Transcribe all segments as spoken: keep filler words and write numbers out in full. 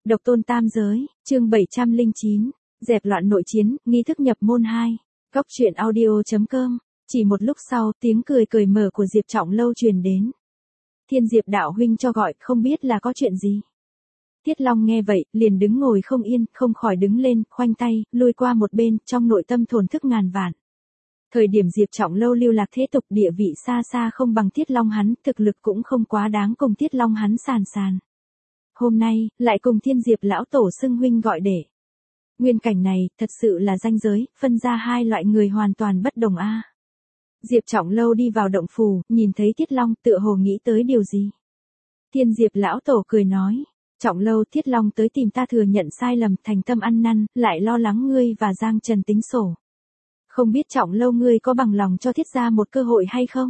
Độc tôn tam giới, chương bảy trăm lẻ chín, dẹp loạn nội chiến, nghi thức nhập môn hai. Góc truyện audio chấm com. Chỉ một lúc sau, tiếng cười cười mở của Diệp Trọng Lâu truyền đến. Thiên Diệp đạo huynh cho gọi, không biết là có chuyện gì. Tiết Long nghe vậy, liền đứng ngồi không yên, không khỏi đứng lên, khoanh tay, lui qua một bên, trong nội tâm thổn thức ngàn vạn. Thời điểm Diệp Trọng Lâu lưu lạc thế tục, địa vị xa xa không bằng Tiết Long hắn, thực lực cũng không quá đáng cùng Tiết Long hắn sàn sàn. Hôm nay, lại cùng Thiên Diệp lão tổ xưng huynh gọi đệ. Nguyên cảnh này, thật sự là ranh giới, phân ra hai loại người hoàn toàn bất đồng a. Diệp Trọng Lâu đi vào động phủ, nhìn thấy Tiết Long, tựa hồ nghĩ tới điều gì. Thiên Diệp lão tổ cười nói, Trọng Lâu, Tiết Long tới tìm ta thừa nhận sai lầm, thành tâm ăn năn, lại lo lắng ngươi và Giang Trần tính sổ. Không biết Trọng Lâu ngươi có bằng lòng cho Thiết gia một cơ hội hay không?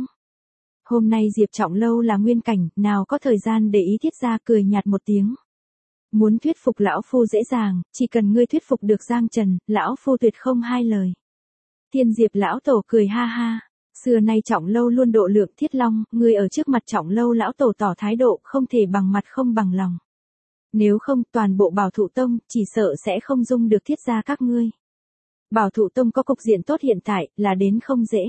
Hôm nay Diệp Trọng Lâu là nguyên cảnh, nào có thời gian để ý Thiết gia, cười nhạt một tiếng. Muốn thuyết phục lão phu dễ dàng, chỉ cần ngươi thuyết phục được Giang Trần, lão phu tuyệt không hai lời. Thiên Diệp lão tổ cười ha ha, xưa nay Trọng Lâu luôn độ lượng Thiết Long, ngươi ở trước mặt Trọng Lâu lão tổ tỏ thái độ, không thể bằng mặt không bằng lòng. Nếu không, toàn bộ Bảo Thụ Tông, chỉ sợ sẽ không dung được Thiết gia các ngươi. Bảo Thụ Tông có cục diện tốt hiện tại, là đến không dễ.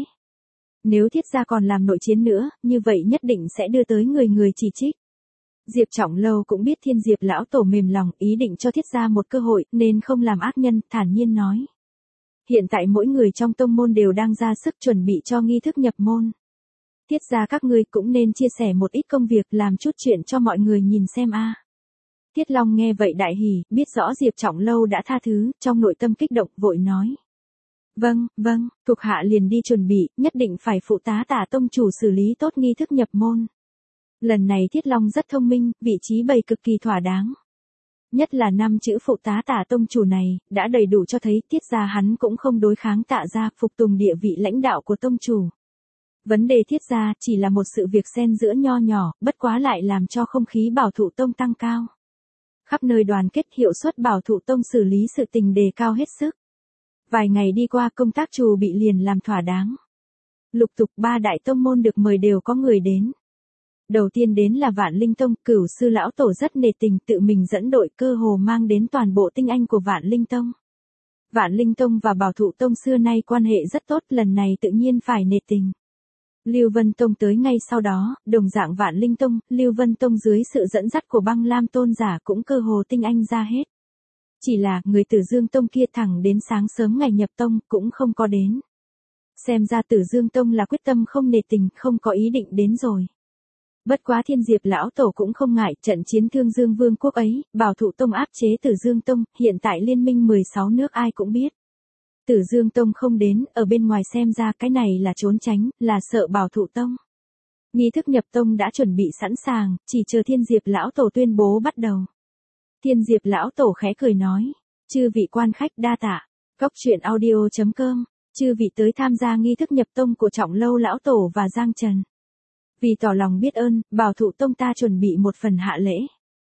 Nếu Thiết gia còn làm nội chiến nữa, như vậy nhất định sẽ đưa tới người người chỉ trích. Diệp Trọng Lâu cũng biết Thiên Diệp lão tổ mềm lòng, ý định cho Thiết gia một cơ hội, nên không làm ác nhân, thản nhiên nói. Hiện tại mỗi người trong tông môn đều đang ra sức chuẩn bị cho nghi thức nhập môn. Thiết gia các ngươi cũng nên chia sẻ một ít công việc, làm chút chuyện cho mọi người nhìn xem a. Tiết Long nghe vậy đại hỉ, biết rõ Diệp Trọng Lâu đã tha thứ, trong nội tâm kích động, vội nói. Vâng, vâng, thuộc hạ liền đi chuẩn bị, nhất định phải phụ tá Tả tông chủ xử lý tốt nghi thức nhập môn. Lần này Thiết Long rất thông minh, vị trí bày cực kỳ thỏa đáng. Nhất là năm chữ phụ tá Tả tông chủ này, đã đầy đủ cho thấy Tiết gia hắn cũng không đối kháng Tạ gia, phục tùng địa vị lãnh đạo của tông chủ. Vấn đề Thiết gia chỉ là một sự việc xen giữa nho nhỏ, bất quá lại làm cho không khí Bảo Thụ Tông tăng cao. Khắp nơi đoàn kết, hiệu suất Bảo Thụ Tông xử lý sự tình đề cao hết sức. Vài ngày đi qua, công tác trù bị liền làm thỏa đáng. Lục tục ba đại tông môn được mời đều có người đến. Đầu tiên đến là Vạn Linh Tông, Cửu sư lão tổ rất nể tình, tự mình dẫn đội, cơ hồ mang đến toàn bộ tinh anh của Vạn Linh Tông. Vạn Linh Tông và Bảo Thụ Tông xưa nay quan hệ rất tốt, lần này tự nhiên phải nể tình. Lưu Vân Tông tới ngay sau đó, đồng dạng Vạn Linh Tông, Lưu Vân Tông dưới sự dẫn dắt của Băng Lam tôn giả cũng cơ hồ tinh anh ra hết. Chỉ là, người Tử Dương Tông kia thẳng đến sáng sớm ngày nhập tông, cũng không có đến. Xem ra Tử Dương Tông là quyết tâm không nể tình, không có ý định đến rồi. Bất quá Thiên Diệp lão tổ cũng không ngại, trận chiến Thương Dương Vương quốc ấy, Bảo Thụ Tông áp chế Tử Dương Tông, hiện tại liên minh mười sáu nước ai cũng biết. Tử Dương Tông không đến, ở bên ngoài xem ra cái này là trốn tránh, là sợ Bảo Thụ Tông. Nghi thức nhập tông đã chuẩn bị sẵn sàng, chỉ chờ Thiên Diệp lão tổ tuyên bố bắt đầu. Thiên Diệp lão tổ khẽ cười nói, chư vị quan khách đa tạ. Góc truyện audio chấm com, chư vị tới tham gia nghi thức nhập tông của Trọng Lâu lão tổ và Giang Trần. Vì tỏ lòng biết ơn, Bảo Thụ Tông ta chuẩn bị một phần hạ lễ.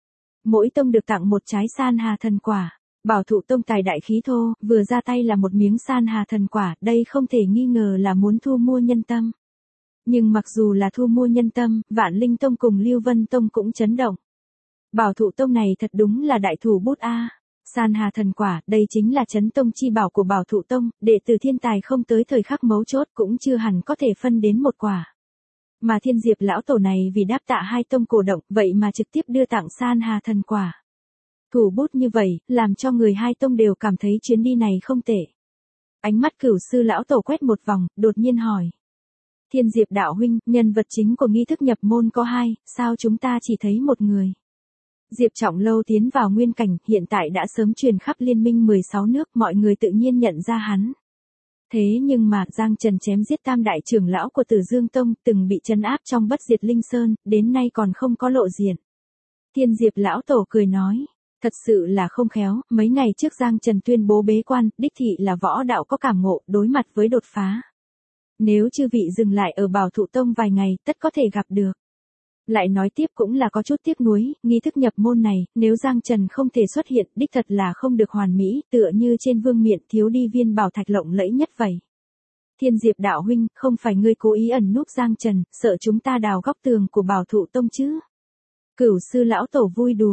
Mỗi tông được tặng một trái san hà thần quả. Bảo Thụ Tông tài đại khí thô, vừa ra tay là một miếng san hà thần quả, đây không thể nghi ngờ là muốn thu mua nhân tâm. Nhưng mặc dù là thu mua nhân tâm, Vạn Linh Tông cùng Lưu Vân Tông cũng chấn động. Bảo Thụ Tông này thật đúng là đại thủ bút a. San hà thần quả, đây chính là chấn tông chi bảo của Bảo Thụ Tông, đệ tử thiên tài không tới thời khắc mấu chốt cũng chưa hẳn có thể phân đến một quả. Mà Thiên Diệp lão tổ này vì đáp tạ hai tông cổ động, vậy mà trực tiếp đưa tặng san hà thần quả. Thủ bút như vậy, làm cho người hai tông đều cảm thấy chuyến đi này không tệ. Ánh mắt Cửu sư lão tổ quét một vòng, đột nhiên hỏi. Thiên Diệp đạo huynh, nhân vật chính của nghi thức nhập môn có hai, sao chúng ta chỉ thấy một người? Diệp Trọng Lâu tiến vào nguyên cảnh, hiện tại đã sớm truyền khắp liên minh mười sáu nước, mọi người tự nhiên nhận ra hắn. Thế nhưng mà, Giang Trần chém giết tam đại trưởng lão của Tử Dương Tông, từng bị trấn áp trong Bất Diệt Linh Sơn, đến nay còn không có lộ diện. Thiên Diệp lão tổ cười nói. Thật sự là không khéo, mấy ngày trước Giang Trần tuyên bố bế quan, đích thị là võ đạo có cảm ngộ, đối mặt với đột phá. Nếu chư vị dừng lại ở Bảo Thụ Tông vài ngày, tất có thể gặp được. Lại nói tiếp cũng là có chút tiếc nuối, nghi thức nhập môn này, nếu Giang Trần không thể xuất hiện, đích thật là không được hoàn mỹ, tựa như trên vương miện thiếu đi viên bảo thạch lộng lẫy nhất vậy. Thiên Diệp đạo huynh, không phải ngươi cố ý ẩn núp Giang Trần, sợ chúng ta đào góc tường của Bảo Thụ Tông chứ? Cửu sư lão tổ vui đùa.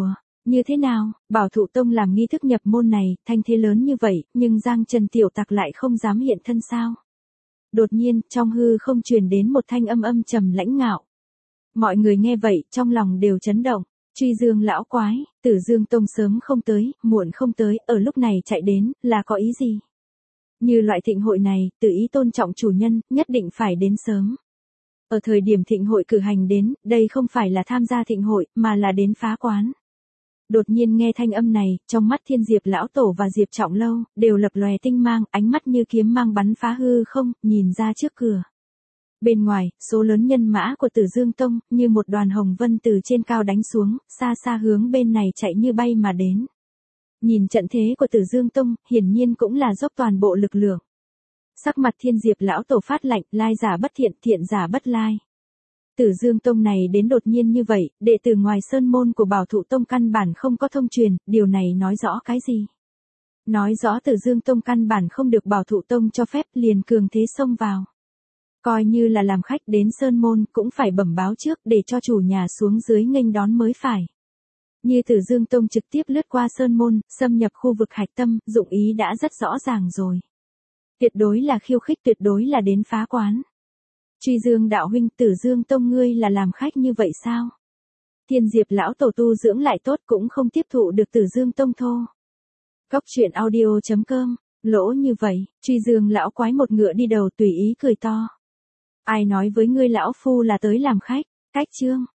Như thế nào, Bảo Thụ Tông làm nghi thức nhập môn này, thanh thế lớn như vậy, nhưng Giang Trần tiểu tặc lại không dám hiện thân sao? Đột nhiên, trong hư không truyền đến một thanh âm âm trầm lãnh ngạo. Mọi người nghe vậy, trong lòng đều chấn động. Truy Dương lão quái, Tử Dương Tông sớm không tới, muộn không tới, ở lúc này chạy đến, là có ý gì? Như loại thịnh hội này, tự ý tôn trọng chủ nhân, nhất định phải đến sớm. Ở thời điểm thịnh hội cử hành đến, đây không phải là tham gia thịnh hội, mà là đến phá quán. Đột nhiên nghe thanh âm này, trong mắt Thiên Diệp lão tổ và Diệp Trọng Lâu, đều lập lòe tinh mang, ánh mắt như kiếm mang bắn phá hư không, nhìn ra trước cửa. Bên ngoài, số lớn nhân mã của Tử Dương Tông, như một đoàn hồng vân từ trên cao đánh xuống, xa xa hướng bên này chạy như bay mà đến. Nhìn trận thế của Tử Dương Tông, hiển nhiên cũng là dốc toàn bộ lực lượng. Sắc mặt Thiên Diệp lão tổ phát lạnh, lai giả bất thiện, thiện giả bất lai. Tử Dương Tông này đến đột nhiên như vậy, đệ tử ngoài sơn môn của Bảo Thụ Tông căn bản không có thông truyền, điều này nói rõ cái gì? Nói rõ Tử Dương Tông căn bản không được Bảo Thụ Tông cho phép, liền cường thế xông vào. Coi như là làm khách đến sơn môn cũng phải bẩm báo trước để cho chủ nhà xuống dưới nghênh đón mới phải. Như Tử Dương Tông trực tiếp lướt qua sơn môn, xâm nhập khu vực hạch tâm, dụng ý đã rất rõ ràng rồi. Tuyệt đối là khiêu khích, tuyệt đối là đến phá quán. Truy Dương đạo huynh, Tử Dương Tông ngươi là làm khách như vậy sao? Thiên Diệp lão tổ tu dưỡng lại tốt cũng không tiếp thụ được Tử Dương Tông thô. Cốc truyện audio chấm com, lỗ như vậy, Truy Dương lão quái một ngựa đi đầu tùy ý cười to. Ai nói với ngươi lão phu là tới làm khách, cách chương.